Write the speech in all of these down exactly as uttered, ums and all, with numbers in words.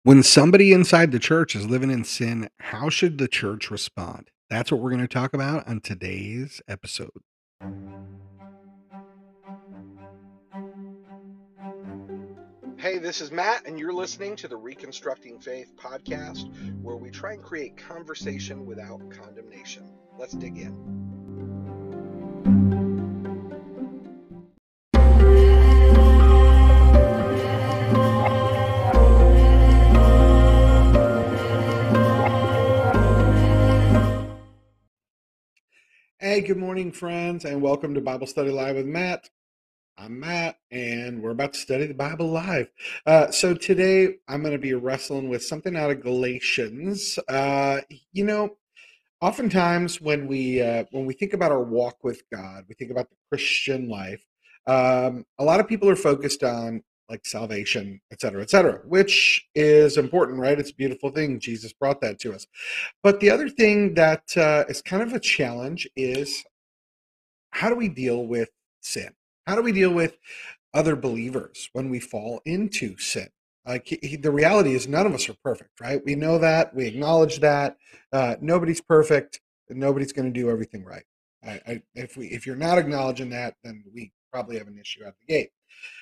When somebody inside the church is living in sin, how should the church respond? That's what we're going to talk about on today's episode. Hey, this is Matt, and you're listening to the Reconstructing Faith podcast, where we try and create conversation without condemnation. Let's dig in. Hey, good morning, friends, and welcome to Bible Study Live with Matt. I'm Matt, and we're about to study the Bible live. Uh, so today I'm going to be wrestling with something out of Galatians. Uh, you know, oftentimes when we uh, when we think about our walk with God, we think about the Christian life. Um, a lot of people are focused on like salvation, et cetera, et cetera, which is important, right? It's a beautiful thing. Jesus brought that to us. But the other thing that uh, is kind of a challenge is how do we deal with sin? How do we deal with other believers when we fall into sin? Like he, he- the reality is, none of us are perfect, right? We know that. We acknowledge that. Uh, nobody's perfect. And nobody's going to do everything right. I, I, if we, if you're not acknowledging that, then we probably have an issue out the gate.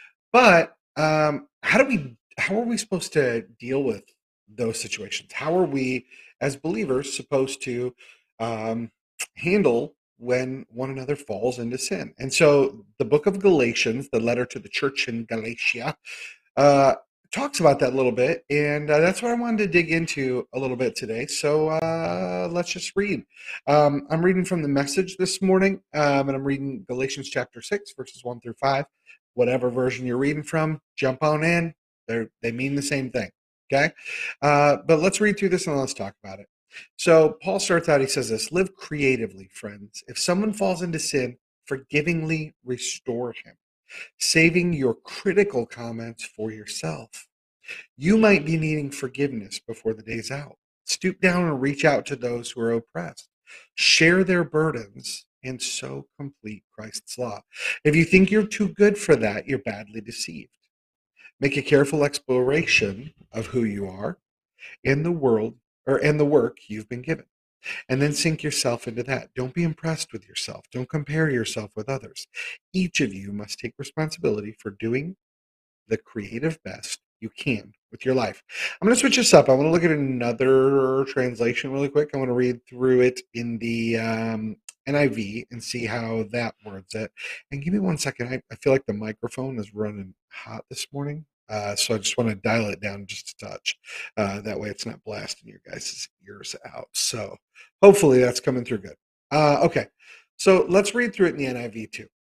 But um, how do we? How are we supposed to deal with those situations? How are we, as believers, supposed to um, handle when one another falls into sin? And so, the book of Galatians, the letter to the church in Galatia, uh, talks about that a little bit, and uh, that's what I wanted to dig into a little bit today. So uh, let's just read. Um, I'm reading from the Message this morning, um, and I'm reading Galatians chapter six, verses one through five. Whatever version you're reading from, jump on in. They they mean the same thing. Okay, uh, but let's read through this and let's talk about it. So Paul starts out. He says this: "Live creatively, friends. If someone falls into sin, forgivingly restore him, saving your critical comments for yourself. You might be needing forgiveness before the day's out. Stoop down and reach out to those who are oppressed. Share their burdens and so complete Christ's law. If you think you're too good for that, you're badly deceived. Make a careful exploration of who you are in the world or in the work you've been given. And then sink yourself into that. Don't be impressed with yourself. Don't compare yourself with others. Each of you must take responsibility for doing the creative best you can with your life." I'm going to switch this up. I want to look at another translation really quick. I want to read through it in the um, N I V and see how that words it. And give me one second. I, I feel like the microphone is running hot this morning. Uh, so I just want to dial it down just a touch. Uh, that way it's not blasting your guys' ears out. So hopefully that's coming through good. Uh, okay. So let's read through it in the N I V too.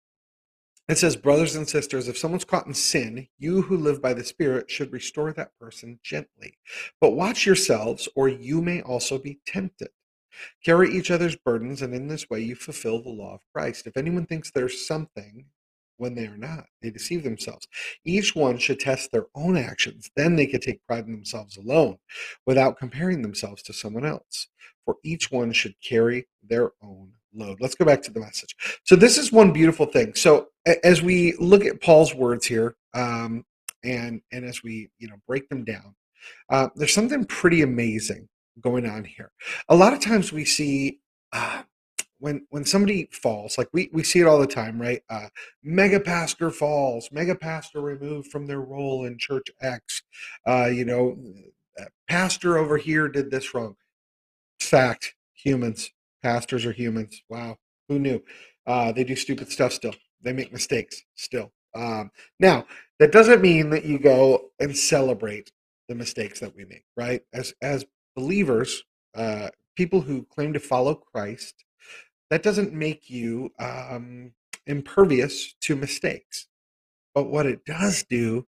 It says, "Brothers and sisters, if someone's caught in sin, you who live by the Spirit should restore that person gently. But watch yourselves, or you may also be tempted. Carry each other's burdens, and in this way you fulfill the law of Christ. If anyone thinks there's something when they are not, they deceive themselves. Each one should test their own actions. Then they can take pride in themselves alone, without comparing themselves to someone else. For each one should carry their own load." Let's go back to the Message. So this is one beautiful thing. So a- as we look at Paul's words here, um, and and as we you know break them down, uh, there's something pretty amazing going on here. A lot of times we see uh, when when somebody falls, like we we see it all the time, right? Uh, mega pastor falls, mega pastor removed from their role in church X. Uh, you know, uh, pastor over here did this wrong. Fact, humans, pastors are humans. Wow, who knew? Uh, they do stupid stuff still. They make mistakes still. Um, now, that doesn't mean that you go and celebrate the mistakes that we make, right? As as believers, uh, people who claim to follow Christ, that doesn't make you um, impervious to mistakes. But what it does do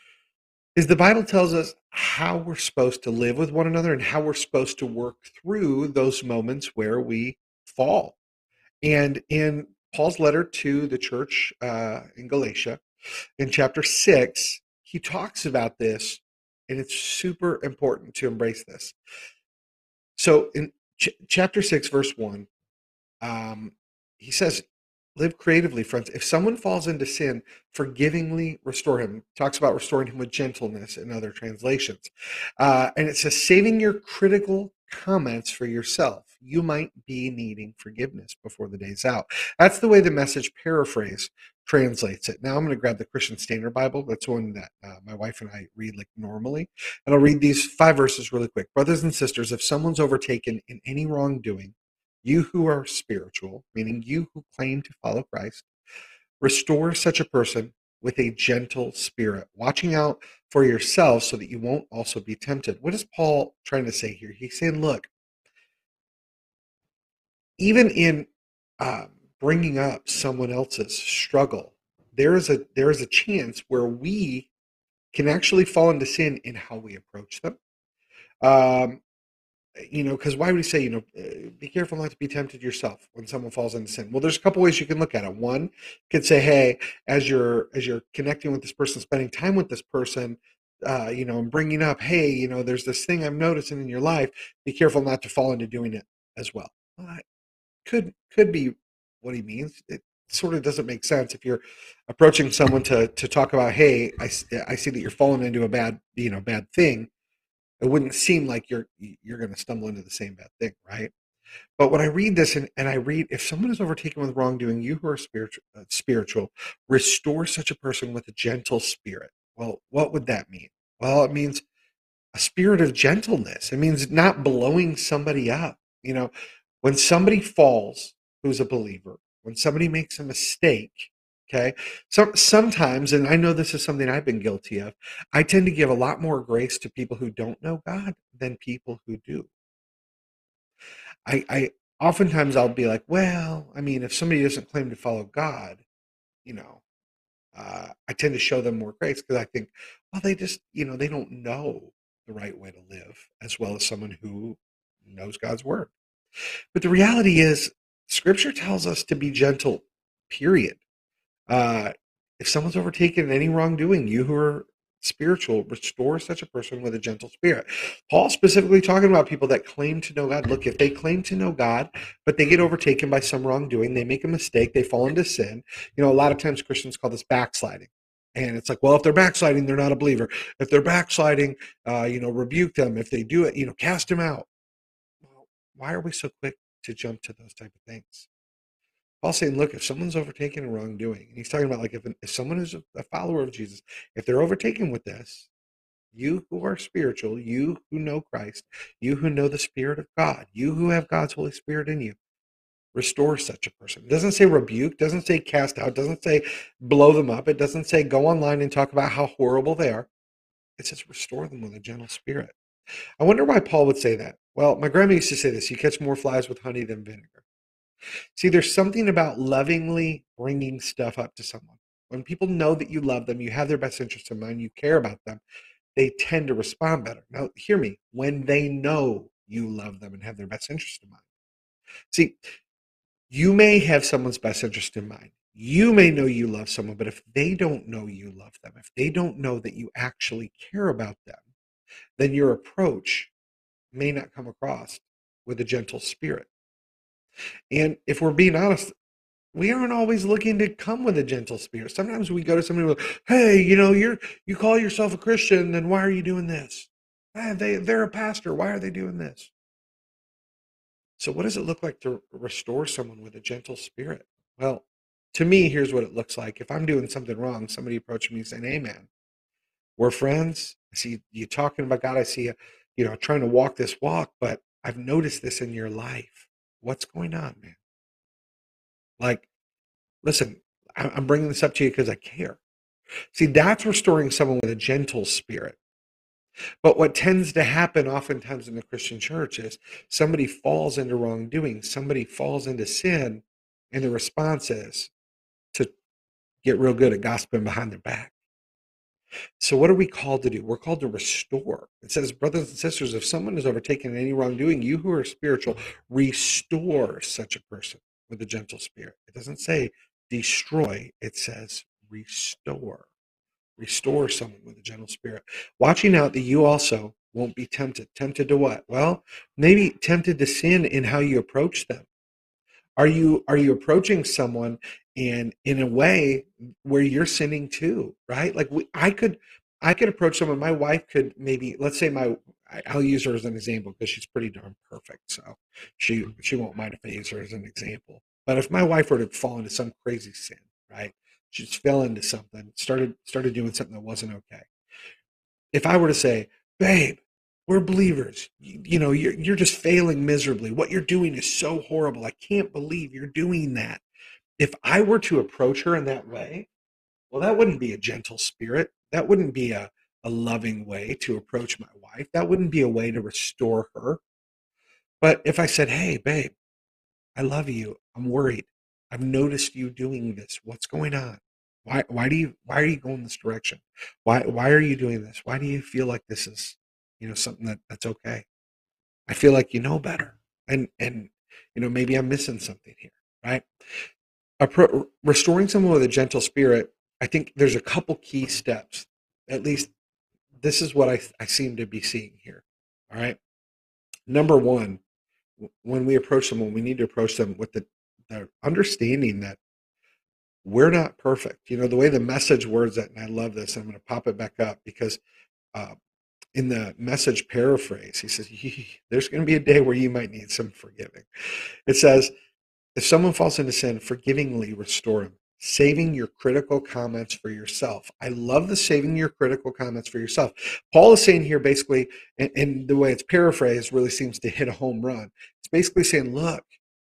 is the Bible tells us how we're supposed to live with one another and how we're supposed to work through those moments where we fall. And in Paul's letter to the church uh, in Galatia, in chapter six, he talks about this, and it's super important to embrace this. So in ch- chapter six, verse one, um, he says, Live creatively, friends. If someone falls into sin, forgivingly restore him. Talks about restoring him with gentleness in other translations. Uh, and it says, saving your critical comments for yourself. You might be needing forgiveness before the day's out. That's the way the Message paraphrase translates it. Now I'm going to grab the Christian Standard Bible. That's one that uh, my wife and I read like normally. And I'll read these five verses really quick. Brothers and sisters, if someone's overtaken in any wrongdoing, you who are spiritual, meaning you who claim to follow Christ, restore such a person with a gentle spirit, watching out for yourself so that you won't also be tempted. What is Paul trying to say here? He's saying, look, even in um, bringing up someone else's struggle, there is a there is a chance where we can actually fall into sin in how we approach them. Um, you know, because why would he say, you know, uh, be careful not to be tempted yourself when someone falls into sin? Well, there's a couple ways you can look at it. One could say, hey, as you're as you're connecting with this person, spending time with this person, uh, you know, and bringing up, hey, you know, there's this thing I'm noticing in your life. Be careful not to fall into doing it as well. Well, that could could be what he means. It sort of doesn't make sense if you're approaching someone to to talk about, hey, I, s- I see that you're falling into a bad, you know, bad thing. It wouldn't seem like you're you're going to stumble into the same bad thing, right? But when I read this and, and I read, if someone is overtaken with wrongdoing, you who are spiritual, uh, spiritual, restore such a person with a gentle spirit. Well, what would that mean? Well, it means a spirit of gentleness. It means not blowing somebody up. You know, when somebody falls, who's a believer, when somebody makes a mistake, okay, so sometimes, and I know this is something I've been guilty of, I tend to give a lot more grace to people who don't know God than people who do. I, I oftentimes I'll be like, well, I mean, if somebody doesn't claim to follow God, you know, uh, I tend to show them more grace because I think, well, they just, you know, they don't know the right way to live as well as someone who knows God's word. But the reality is, Scripture tells us to be gentle, period. Uh, if someone's overtaken in any wrongdoing, you who are spiritual, restore such a person with a gentle spirit. Paul specifically talking about people that claim to know God. Look, if they claim to know God, but they get overtaken by some wrongdoing, they make a mistake, they fall into sin. You know, a lot of times Christians call this backsliding. And it's like, well, if they're backsliding, they're not a believer. If they're backsliding, uh, you know, rebuke them. If they do it, you know, cast them out. Well, why are we so quick to jump to those type of things? Paul's saying, look, if someone's overtaken in wrongdoing, and he's talking about like if, if someone is a, a follower of Jesus, if they're overtaken with this, you who are spiritual, you who know Christ, you who know the Spirit of God, you who have God's Holy Spirit in you, restore such a person. It doesn't say rebuke, doesn't say cast out, doesn't say blow them up. It doesn't say go online and talk about how horrible they are. It says restore them with a gentle spirit. I wonder why Paul would say that. Well, my grandma used to say this: you catch more flies with honey than vinegar. See, there's something about lovingly bringing stuff up to someone. When people know that you love them, you have their best interest in mind, you care about them, they tend to respond better. Now, hear me, when they know you love them and have their best interest in mind. See, you may have someone's best interest in mind. You may know you love someone, but if they don't know you love them, if they don't know that you actually care about them, then your approach may not come across with a gentle spirit. And if we're being honest, we aren't always looking to come with a gentle spirit. Sometimes we go to somebody with, hey, you know, you're you call yourself a Christian, then why are you doing this? Ah, they they're a pastor. Why are they doing this? So what does it look like to restore someone with a gentle spirit? Well, to me, here's what it looks like. If I'm doing something wrong, somebody approaching me saying, hey man, we're friends. I see you talking about God. I see you, you know, trying to walk this walk, but I've noticed this in your life. What's going on, man? Like, listen, I- I'm bringing this up to you because I care. See, that's restoring someone with a gentle spirit. But what tends to happen oftentimes in the Christian church is somebody falls into wrongdoing, somebody falls into sin, and the response is to get real good at gossiping behind their back. So, what are we called to do? We're called to restore. It says, brothers and sisters, if someone is overtaken in any wrongdoing, you who are spiritual, restore such a person with a gentle spirit. It doesn't say destroy, it says restore. Restore someone with a gentle spirit, watching out that you also won't be tempted. Tempted to what? Well, maybe tempted to sin in how you approach them. Are you are you approaching someone and in a way where you're sinning too, right? Like we, I could I could approach someone. My wife could maybe, let's say my I- I'll use her as an example because she's pretty darn perfect. So she she won't mind if I use her as an example. But if my wife were to fall into some crazy sin, right? She just fell into something, started started doing something that wasn't okay. If I were to say, babe, we're believers. You, you know, you're you're just failing miserably. What you're doing is so horrible. I can't believe you're doing that. If I were to approach her in that way, well, that wouldn't be a gentle spirit. That wouldn't be a, a loving way to approach my wife. That wouldn't be a way to restore her. But if I said, hey, babe, I love you. I'm worried. I've noticed you doing this. What's going on? Why why do you why are you going this direction? Why why are you doing this? Why do you feel like this is, you know, something that that's okay? I feel like you know better. And and you know, maybe I'm missing something here, right? Appro- restoring someone with a gentle spirit, I think there's a couple key steps. At least this is what I I seem to be seeing here. All right. Number one, when we approach someone, we need to approach them with the, the understanding that we're not perfect. You know, the way the message words it, and I love this, I'm going to pop it back up because uh, in the message paraphrase, he says, there's going to be a day where you might need some forgiving. It says, if someone falls into sin, forgivingly restore him, saving your critical comments for yourself. I love the saving your critical comments for yourself. Paul is saying here basically, and, and the way it's paraphrased really seems to hit a home run. It's basically saying, look,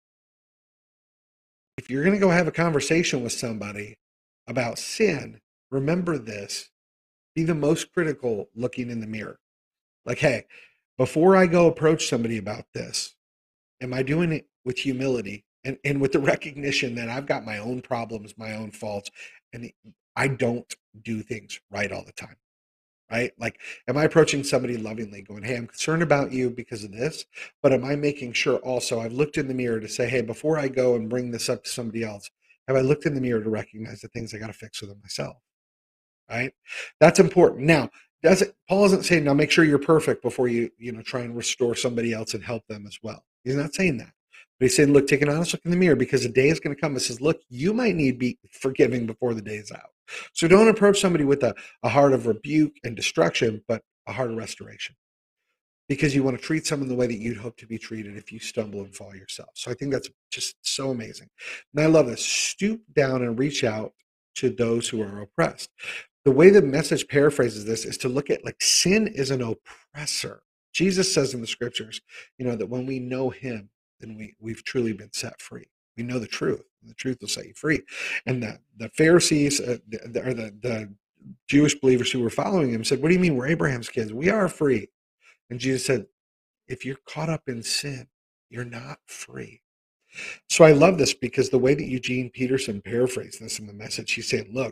if you're going to go have a conversation with somebody about sin, remember this. Be the most critical looking in the mirror. Like, hey, before I go approach somebody about this, am I doing it with humility and, and with the recognition that I've got my own problems, my own faults, and I don't do things right all the time? Right? Like, am I approaching somebody lovingly, going, hey, I'm concerned about you because of this, but am I making sure also I've looked in the mirror to say, hey, before I go and bring this up to somebody else, have I looked in the mirror to recognize the things I got to fix within myself? Right? That's important. Now, doesn't Paul isn't saying now make sure you're perfect before you, you know, try and restore somebody else and help them as well. He's not saying that. But he's saying, look, take an honest look in the mirror because a day is going to come that says, look, you might need be forgiving before the day is out. So don't approach somebody with a, a heart of rebuke and destruction, but a heart of restoration because you want to treat someone the way that you'd hope to be treated if you stumble and fall yourself. So I think that's just so amazing. And I love this. Stoop down and reach out to those who are oppressed. The way the message paraphrases this is to look at like sin is an oppressor. Jesus says in the scriptures, you know, that when we know him, then we, we've truly been set free. We know the truth, and the truth will set you free. And the, the Pharisees, uh, the, or the, the Jewish believers who were following him said, what do you mean we're Abraham's kids? We are free. And Jesus said, if you're caught up in sin, you're not free. So I love this because the way that Eugene Peterson paraphrased this in the message, he said, look,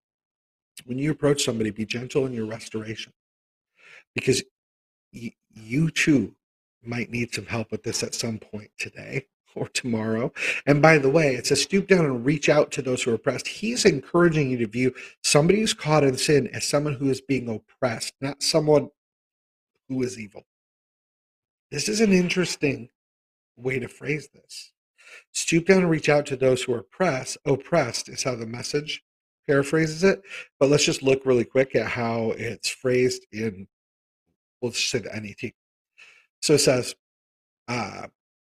when you approach somebody, be gentle in your restoration because y- you too might need some help with this at some point today or tomorrow. And by the way, it's a stoop down and reach out to those who are oppressed. He's encouraging you to view somebody who's caught in sin as someone who is being oppressed, not someone who is evil. This is an interesting way to phrase this. Stoop down and reach out to those who are oppressed. Oppressed is how the message paraphrases it. But let's just look really quick at how it's phrased in, we'll just say the N E T. So it says, uh,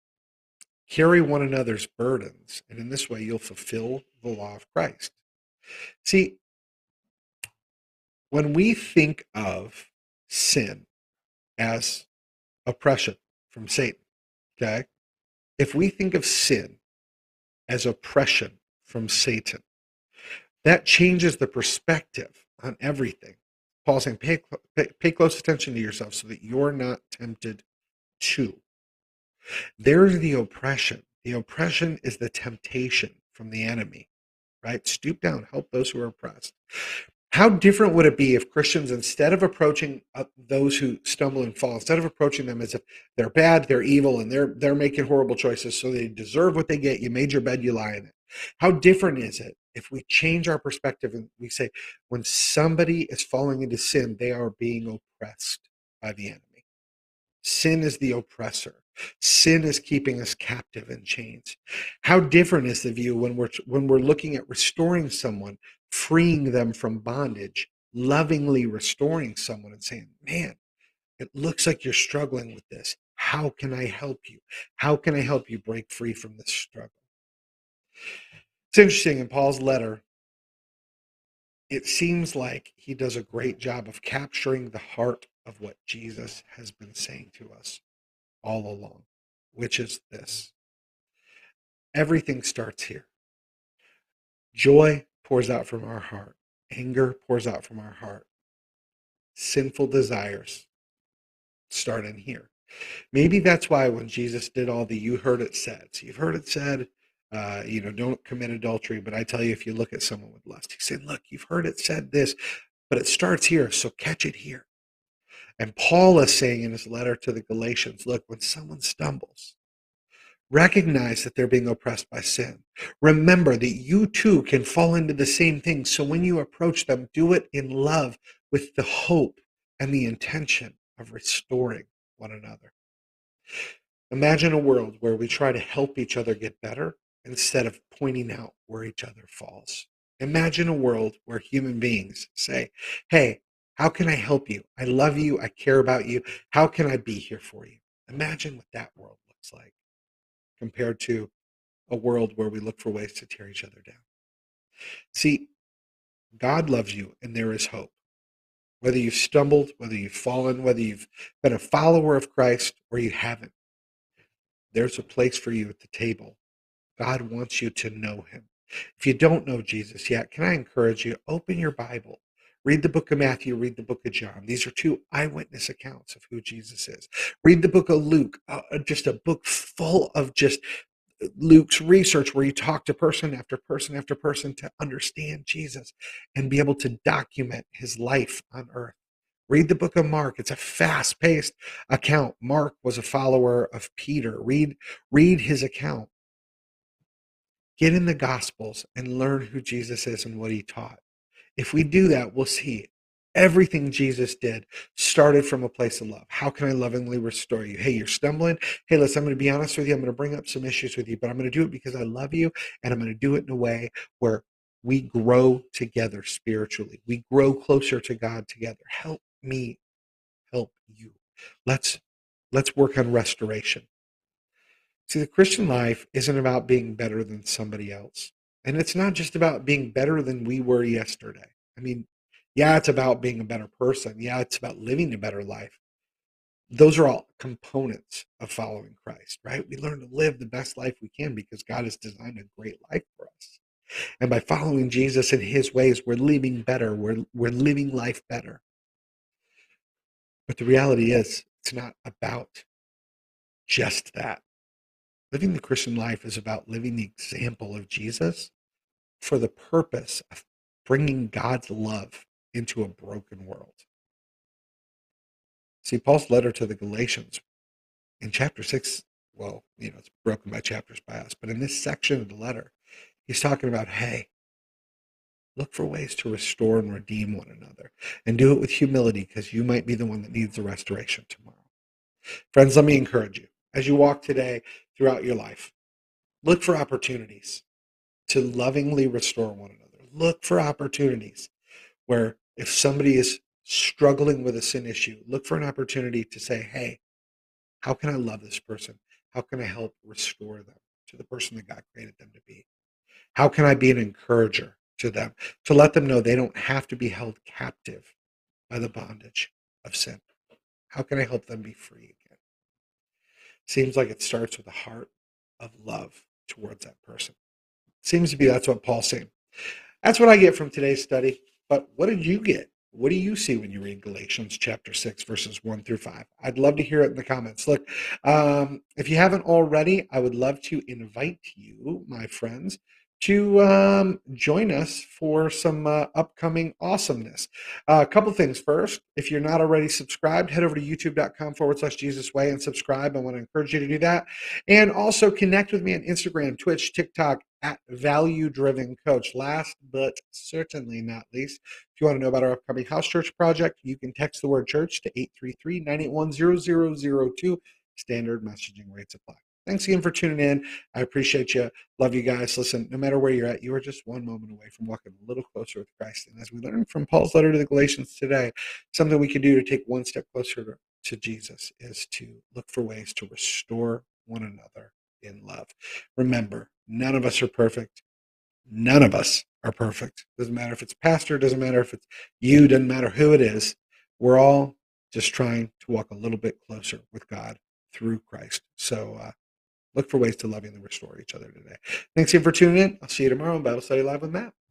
carry one another's burdens, and in this way you'll fulfill the law of Christ. See, when we think of sin as oppression from Satan, okay? If we think of sin as oppression from Satan, that changes the perspective on everything. Paul's saying, pay, pay, pay close attention to yourself so that you're not tempted too. There's the oppression. The oppression is the temptation from the enemy, right? Stoop down, help those who are oppressed. How different would it be if Christians, instead of approaching uh, those who stumble and fall, instead of approaching them as if they're bad, they're evil, and they're they're making horrible choices, so they deserve what they get. You made your bed, you lie in it. How different is it if we change our perspective and we say, when somebody is falling into sin, they are being oppressed by the enemy. Sin is the oppressor. Sin is keeping us captive in chains. How different is the view when we're when we're looking at restoring someone, freeing them from bondage, lovingly restoring someone and saying, "Man, it looks like you're struggling with this. How can I help you? How can I help you break free from this struggle?" It's interesting in Paul's letter, it seems like he does a great job of capturing the heart of what Jesus has been saying to us all along, which is this: everything starts here. Joy pours out from our heart, anger pours out from our heart, sinful desires start in here. Maybe that's why when Jesus did all the "you heard it said," so you've heard it said, uh, you know, don't commit adultery. But I tell you, if you look at someone with lust, he's saying, look, you've heard it said this, but it starts here, so catch it here. And Paul is saying in his letter to the Galatians, look, when someone stumbles, recognize that they're being oppressed by sin. Remember that you too can fall into the same thing. So when you approach them, do it in love with the hope and the intention of restoring one another. Imagine a world where we try to help each other get better instead of pointing out where each other falls. Imagine a world where human beings say, hey, how can I help you? I love you. I care about you. How can I be here for you? Imagine what that world looks like compared to a world where we look for ways to tear each other down. See, God loves you and there is hope. Whether you've stumbled, whether you've fallen, whether you've been a follower of Christ or you haven't, there's a place for you at the table. God wants you to know him. If you don't know Jesus yet, can I encourage you, open your Bible. Read the book of Matthew, read the book of John. These are two eyewitness accounts of who Jesus is. Read the book of Luke, uh, just a book full of just Luke's research where you talk to person after person after person to understand Jesus and be able to document his life on earth. Read the book of Mark. It's a fast-paced account. Mark was a follower of Peter. Read, read his account. Get in the Gospels and learn who Jesus is and what he taught. If we do that, we'll see everything Jesus did started from a place of love. How can I lovingly restore you? Hey, you're stumbling. Hey, listen, I'm going to be honest with you. I'm going to bring up some issues with you, but I'm going to do it because I love you, and I'm going to do it in a way where we grow together spiritually. We grow closer to God together. Help me help you. Let's let's work on restoration. See, the Christian life isn't about being better than somebody else. And it's not just about being better than we were yesterday. I mean, yeah, it's about being a better person. Yeah, it's about living a better life. Those are all components of following Christ, right? We learn to live the best life we can because God has designed a great life for us. And by following Jesus in his ways, we're living better. We're, we're living life better. But the reality is, it's not about just that. Living the Christian life is about living the example of Jesus for the purpose of bringing God's love into a broken world. See, Paul's letter to the Galatians in chapter six, well, you know, it's broken by chapters by us, but in this section of the letter, he's talking about, hey, look for ways to restore and redeem one another and do it with humility because you might be the one that needs the restoration tomorrow. Friends, let me encourage you as you walk today throughout your life, look for opportunities to lovingly restore one another. Look for opportunities where if somebody is struggling with a sin issue, look for an opportunity to say, hey, how can I love this person? How can I help restore them to the person that God created them to be? How can I be an encourager to them to let them know they don't have to be held captive by the bondage of sin? How can I help them be free again? Seems like it starts with a heart of love towards that person. Seems to be that's what Paul's saying. That's what I get from today's study. But what did you get? What do you see when you read Galatians chapter six, verses one through five? I'd love to hear it in the comments. Look, um, if you haven't already, I would love to invite you, my friends, to um, join us for some uh, upcoming awesomeness. Uh, a couple things. First, if you're not already subscribed, head over to youtube.com forward slash Jesus Way and subscribe. I want to encourage you to do that. And also connect with me on Instagram, Twitch, TikTok, at Value Driven Coach. Last but certainly not least, if you want to know about our upcoming house church project, you can text the word church to eight three three, nine eight one, zero zero zero two. Standard messaging rates apply. Thanks again for tuning in. I appreciate you. Love you guys. Listen, no matter where you're at, you are just one moment away from walking a little closer with Christ. And as we learned from Paul's letter to the Galatians today, something we can do to take one step closer to, to Jesus is to look for ways to restore one another in love. Remember, none of us are perfect. None of us are perfect. Doesn't matter if it's pastor, doesn't matter if it's you, doesn't matter who it is. We're all just trying to walk a little bit closer with God through Christ. So uh, look for ways to love and restore each other today. Thanks again for tuning in. I'll see you tomorrow on Bible Study Live with Matt.